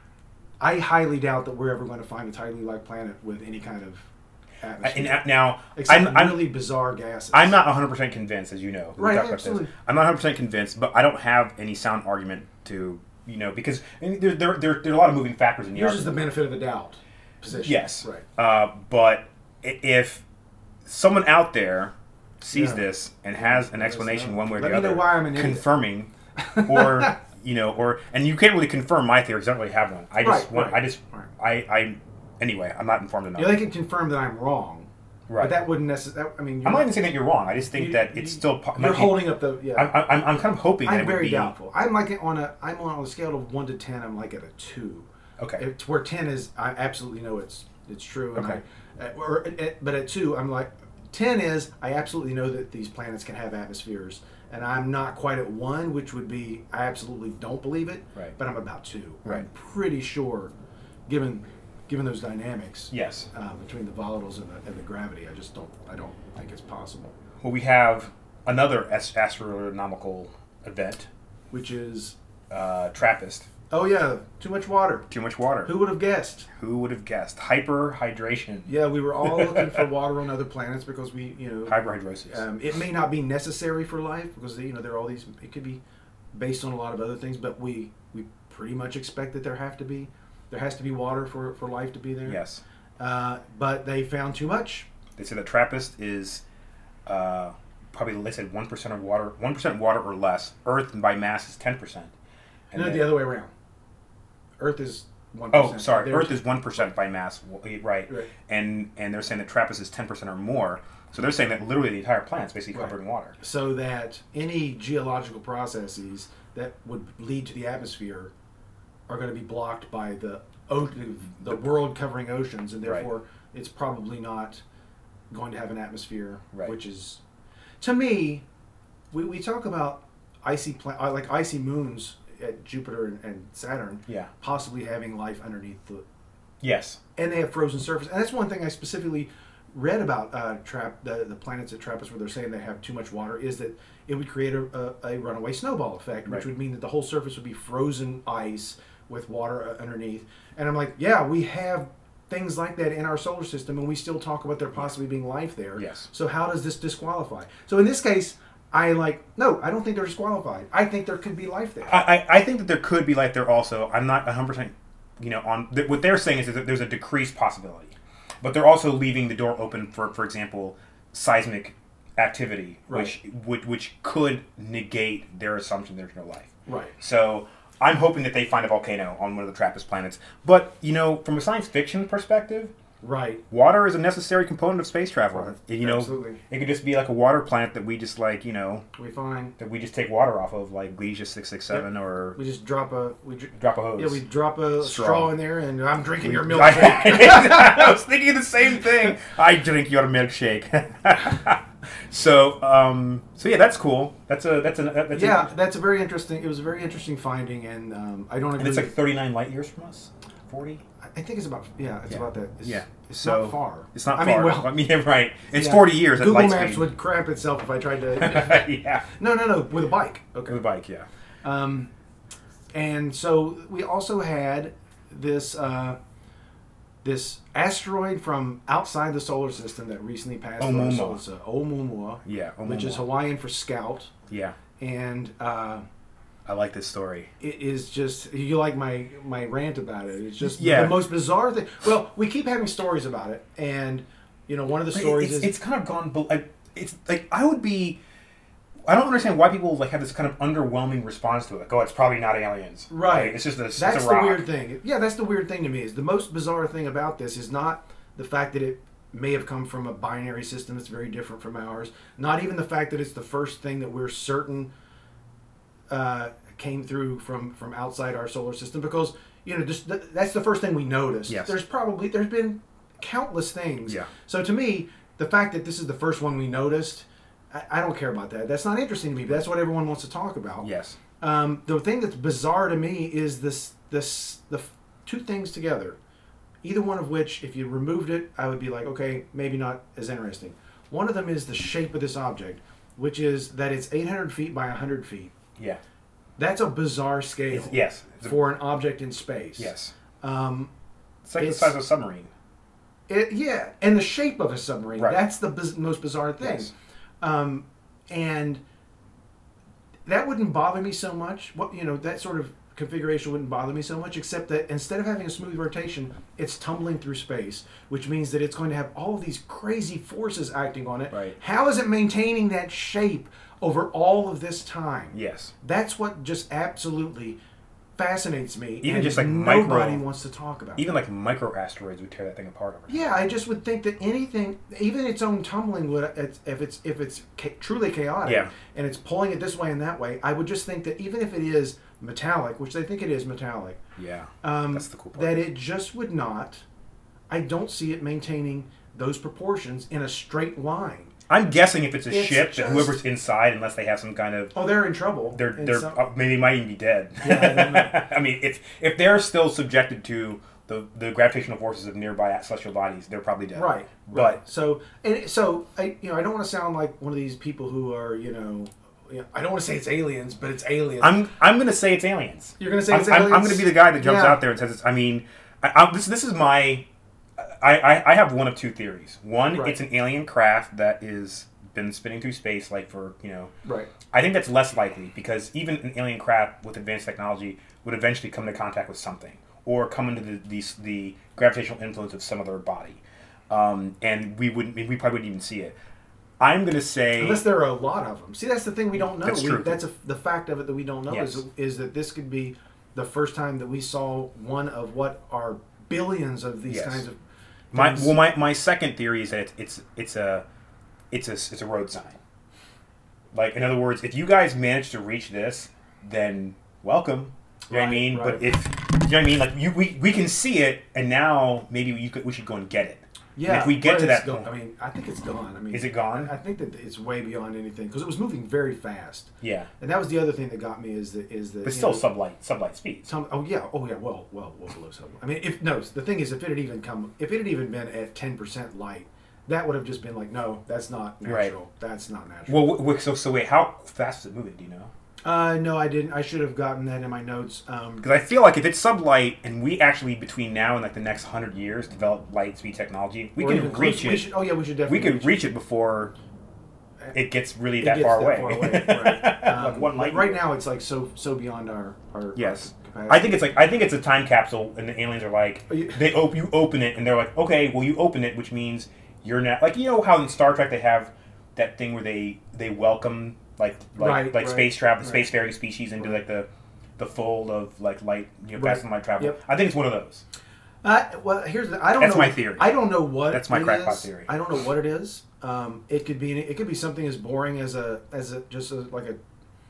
I highly doubt that we're ever going to find a tidally locked planet with any kind of atmosphere. And now, Except I'm, I'm really bizarre gases. I'm not one hundred percent convinced, as you know. We Right, talked about absolutely. this. I'm not one hundred percent convinced, but I don't have any sound argument to, you know, because and there, there, there, there are a lot of moving factors in the Yours is the argument. benefit of the doubt position. Yes. Right. Uh, but i- if someone out there sees Yeah. this and has an Let us explanation know. one way or Let the me know other, why I'm an idiot. confirming, or you know, or and you can't really confirm my theories. I don't really have one. I just Right, want. right, I just. right. I. I. Anyway, I'm not informed enough. Yeah, they can confirm that I'm wrong. Right. But that wouldn't necessarily. I mean, you're I'm not even saying that you're wrong. I just think you- that it's you- still. po- You're might be- holding up the. Yeah. I'm, I'm, I'm kind of hoping that I'm it would very be doubtful. I'm like on a. I'm on a scale of one to ten. I'm like at a two. okay. It's where ten is. I absolutely know it's it's true. And Okay. I, uh, or, uh, but at two, I'm like ten is. I absolutely know that these planets can have atmospheres, and I'm not quite at one, which would be I absolutely don't believe it. Right. But I'm about two. Right. I'm pretty sure, given given those dynamics. Yes. Uh, between the volatiles and the, and the gravity, I just don't. I don't think it's possible. Well, we have another ast- astronomical event, Which is. uh, TRAPPIST. Oh yeah, too much water. Too much water. Who would have guessed? Who would have guessed? Hyperhydration. Yeah, we were all looking for water on other planets because we, you know, Hyperhidrosis. um, it may not be necessary for life because you know there are all these. It could be based on a lot of other things, but we we pretty much expect that there have to be, there has to be water for, for life to be there. yes. Uh, but they found too much. They say that TRAPPIST is uh, probably, they said one percent of water, one percent water or less. Earth by mass is ten percent. And no, then- the other way around. Earth is one Oh, percent. sorry. There's- Earth is one percent by mass, w- right? Right. And and they're saying that TRAPPIST is ten percent or more. So they're saying that literally the entire planet's basically Right. covered in water. so that any geological processes that would lead to the atmosphere are going to be blocked by the o- the world covering oceans, and Right. therefore it's probably not going to have an atmosphere, Right. which is, to me, we, we talk about icy pla- uh, like icy moons at Jupiter and, and Saturn Yeah. possibly having life underneath the, Yes. and they have frozen surface, and that's one thing I specifically read about uh, trap the, the planets at TRAPPIST where they're saying they have too much water is that it would create a, a, a runaway snowball effect, which Right. would mean that the whole surface would be frozen ice with water uh, underneath. And I'm like, yeah, we have things like that in our solar system, and we still talk about there possibly being life there. Yes. So how does this disqualify? So in this case, I like no, I don't think they're disqualified. I think there could be life there. I, I, I think that there could be life there also. I'm not one hundred percent, you know, on th- what they're saying is that there's a decreased possibility. But they're also leaving the door open for, for example, seismic activity, which, which which could negate their assumption there's no life. Right. So I'm hoping that they find a volcano on one of the TRAPPIST planets. But, you know, from a science fiction perspective, Right. water is a necessary component of space travel. Right. You know, Absolutely. it could just be like a water planet that we just like, you know, We find that we just take water off of, like Legia six six seven or we just drop a we dr- drop a hose. yeah we drop a straw, Straw. in there, and I'm drinking your I, milkshake. I was thinking the same thing. I drink your milkshake. so, um, so yeah, that's cool. That's a that's a that's Yeah, a, that's a very interesting. It was a very interesting finding, and um, I don't agree. and it's like with- thirty-nine light years from us. forty. I think it's about yeah, it's Yeah. about that. It's, Yeah. it's So, not far. It's not I far. mean, well, I mean, yeah, right. It's yeah. forty years at Google light Maps speed. would crap itself if I tried to. yeah. no, no, no, with a bike. Okay. With a bike, yeah. Um, and so we also had this uh, this asteroid from outside the solar system that recently passed through our Oumuamua. solar system, Oumuamua, Yeah. which is Oumuamua. Hawaiian for scout, Yeah. and uh, I like this story. it is just you like my my rant about it. It's just Yeah. the most bizarre thing. Well, we keep having stories about it, and you know one of the stories it's, is it's kind of gone. bel- I- It's like I would be. I don't understand why people like have this kind of underwhelming response to it. Like, oh, it's probably not aliens. Right. It's just a, it's that's a the rock. weird thing. Yeah, that's the weird thing to me. Is the most bizarre thing about this is not the fact that it may have come from a binary system that's very different from ours. Not even the fact that it's the first thing that we're certain uh, came through from from outside our solar system. Because you know, just th- that's the first thing we noticed. Yes. There's probably there's been countless things. Yeah. So to me, the fact that this is the first one we noticed, I, I don't care about that. That's not interesting to me. But that's what everyone wants to talk about. Yes. Um, the thing that's bizarre to me is this this the f- two things together. Either one of which, if you removed it, I would be like, okay, maybe not as interesting. One of them is the shape of this object, which is that it's eight hundred feet by one hundred feet. Yeah. That's a bizarre scale. It's, yes. It's for a, an object in space. yes. Um, It's like it's, the size of a submarine. It, yeah, and the shape of a submarine. Right. That's the biz- most bizarre thing. Yes. Um, and that wouldn't bother me so much. What you know, that sort of configuration wouldn't bother me so much, except that instead of having a smooth rotation, it's tumbling through space, which means that it's going to have all of these crazy forces acting on it. Right. How is it maintaining that shape over all of this time? Yes. That's what just absolutely fascinates me. Even and just like nobody micro, wants to talk about. even like micro asteroids would tear that thing apart over time. Yeah, I just would think that anything, even its own tumbling, would if it's if it's cha- truly chaotic, Yeah. and it's pulling it this way and that way, I would just think that even if it is metallic, which they think it is metallic, Yeah. um, That's the cool part. that it just would not. I don't see it maintaining those proportions in a straight line. I'm guessing if it's a It's ship, just- that whoever's inside, unless they have some kind of, Oh, they're in trouble. they're in they're some- uh, maybe they might even be dead. Yeah, I don't know. I mean, if if they're still subjected to the the gravitational forces of nearby celestial bodies, they're probably dead. Right, But right. So, and so I, you know, I don't want to sound like one of these people who are, you know, you know, I don't want to say it's aliens, but it's aliens. I'm I'm gonna say it's aliens. You're gonna say I'm, it's I'm, aliens. I'm gonna be the guy that jumps Yeah. out there and says it's. I mean, I, I, this this is my. I, I I have one of two theories. One, Right. it's an alien craft that is been spinning through space, like for you know. Right. I think that's less likely because even an alien craft with advanced technology would eventually come into contact with something or come into the the, the gravitational influence of some other body, um, and we wouldn't. We probably wouldn't even see it. I'm gonna say Unless there are a lot of them. See, that's the thing we don't know. That's we, true. That's a, the fact of it that we don't know Yes. is is that this could be the first time that we saw one of what are billions of these Yes. kinds of. my things. well my, my second theory is that it's it's it's a it's a it's a road sign. Like in other words, if you guys manage to reach this, then welcome. You know what I Right, mean? right. But if you know what I mean, like you we, we can see it, and now maybe you could, we should go and get it. Yeah, And if we get but to it's that gone. point, I mean, I think it's gone. I mean, Is it gone? I, I think that it's way beyond anything because it was moving very fast, yeah, and that was the other thing that got me is that is that but you still know, sublight sublight speeds. Some, oh yeah, oh yeah, well, well, well below seven. I mean, if no, the thing is, if it had even come, if it had even been at ten percent light, that would have just been like, no, that's not natural. Right. That's not natural. Well, w- w- so so wait, how fast is it moving? Do you know? Uh, no, I didn't. I should have gotten that in my notes. Um, Because I feel like if it's sublight, and we actually between now and like the next hundred years develop light speed technology, we or can even reach close- it. We should, oh yeah, we should we definitely. could reach it before it gets really It that, gets far, that away. far away, right. Um, Like one but light right year. now, it's like so so beyond our our. Yes. our capacity. I think it's like I think it's a time capsule, and the aliens are like Oh, you- they op- you open it, and they're like, okay, well you open it, which means you're not like you know how in Star Trek they have that thing where they they welcome like like Right, like right, space travel, right. spacefaring species into like the the fold of like light, you know, Right. faster than light travel. Yep. I think it's one of those. Uh, well, here's the. I don't That's know. my theory. I don't know what. That's my it crackpot is. theory. I don't know what it is. Um, it could be. It could be something as boring as a as a just a, like a.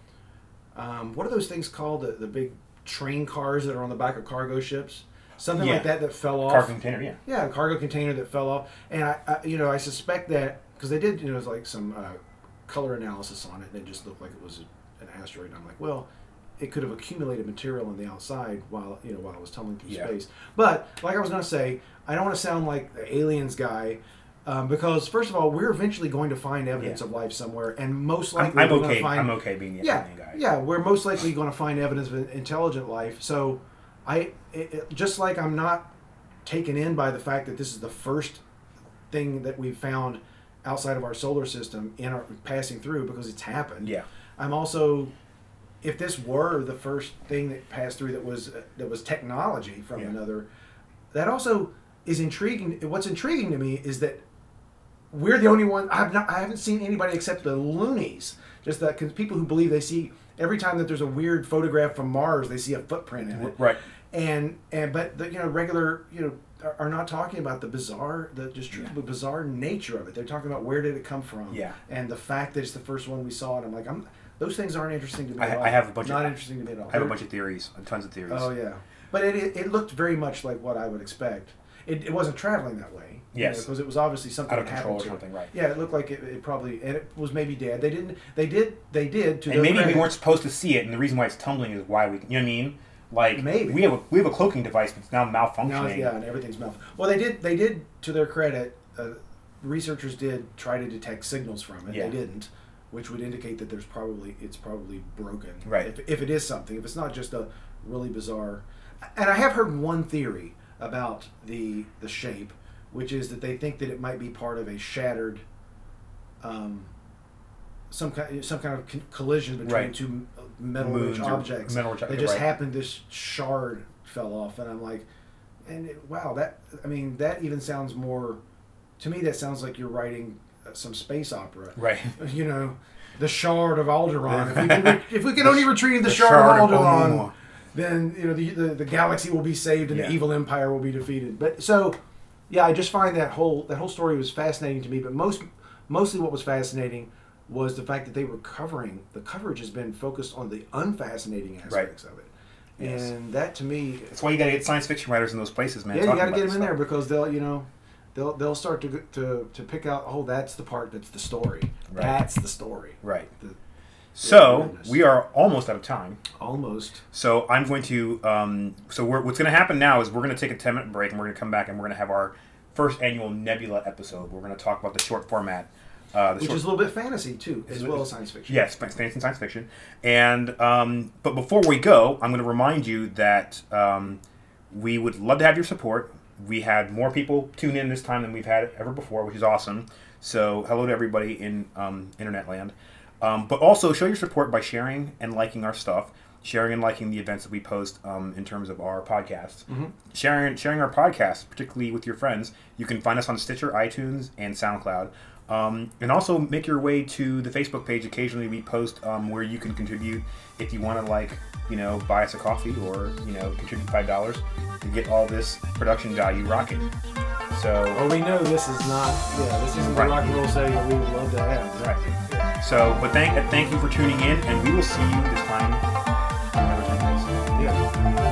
Um, what are those things called? The, the big train cars that are on the back of cargo ships. Something Yeah. like that that fell off. Cargo container, yeah. Yeah, a cargo container that fell off, and I, I you know, I suspect that because they did, you know, it was like some uh, color analysis on it, and it just looked like it was an asteroid. And I'm like, well, it could have accumulated material on the outside while you know while it was tumbling through Yeah. space. But like I was going to say, I don't want to sound like the aliens guy. Um, because first of all, we're eventually going to find evidence Yeah. of life somewhere, and most I'm, likely I'm we're going okay. to find I'm okay being the yeah, alien guy. yeah, we're most likely going to find evidence of intelligent life. So, I it, it, just like I'm not taken in by the fact that this is the first thing that we've found outside of our solar system in our passing through because it's happened. Yeah. I'm also, if this were the first thing that passed through that was uh, that was technology from Yeah. another, that also is intriguing. What's intriguing to me is that we're the only one. I've not. I haven't seen anybody except the loonies. Just that because people who believe they see every time that there's a weird photograph from Mars, they see a footprint in it. Right. And and but the, you know regular you know are, are not talking about the bizarre the just Yeah. the bizarre nature of it. They're talking about where did it come from. Yeah. And the fact that it's the first one we saw, and I'm like I'm those things aren't interesting to me. I, at all. I have a bunch not of interesting to me at all. I have a bunch of theories, tons of theories. Oh yeah, but it, it it looked very much like what I would expect. It, it wasn't traveling that way. Yes. Because it was obviously something Out of that control or happened to it. something, right? Yeah, it looked like it, it probably and it was maybe dead. They didn't. They did. They did to. And their maybe credit. we weren't supposed to see it, and the reason why it's tumbling is why we, you know what I mean? Like Maybe. we have a, we have a cloaking device that's now malfunctioning. Now, yeah, and everything's mouth. Well, they did. They did, to their credit, uh, researchers did try to detect signals from it. Yeah. They didn't, which would indicate that there's probably it's probably broken. Right. If, if it is something, if it's not just a really bizarre. And I have heard one theory about the the shape, which is that they think that it might be part of a shattered. Um, some kind, some kind of con- collision between Right. two metal Moons rich or objects. metal rich- They just right. happened. This shard fell off, and I'm like, and it, wow, that I mean, that even sounds more. To me, that sounds like you're writing uh, some space opera. Right. You know, the shard of Alderaan. if, we can re- if we can only retrieve the, The shard, shard of of Alderaan, Alderaan. then you know the, the the galaxy will be saved and Yeah. the evil empire will be defeated. But so, yeah, I just find that whole that whole story was fascinating to me. But most mostly, what was fascinating was the fact that they were covering the coverage has been focused on the unfascinating aspects of it, Yes. and that to me, That's why you got to get science fiction writers in those places, man. yeah, you talking got to about get this them in there stuff. because they'll you know. They'll, they'll start to, to to pick out, oh, that's the part that's the story. Right. That's the story. Right. The, So goodness. we are almost out of time. almost. So I'm going to. Um, so we're, what's going to happen now is we're going to take a ten minute break and we're going to come back and we're going to have our first annual Nebula episode. We're going to talk about the short format, uh, the Which short, is a little bit fantasy, too, as Is- well as science fiction. yes, fantasy and science fiction. And um, but before we go, I'm going to remind you that um, we would love to have your support. We had more people tune in this time than we've had ever before, which is awesome. So hello to everybody in um, internet land. Um, but also show your support by sharing and liking our stuff, sharing and liking the events that we post um, in terms of our podcasts, Mhm. sharing sharing our podcasts, particularly with your friends. You can find us on Stitcher, iTunes, and SoundCloud. Um, and also make your way to the Facebook page. Occasionally we post um, where you can contribute if you want to, like, you know, buy us a coffee or, you know, contribute five dollars to get all this production value rocking. So, Well, we know this is not, yeah, this isn't Right. the rock and roll setting that we would love to have. right. So, but thank, thank you for tuning in, and we will see you this time in another ten days. Yeah.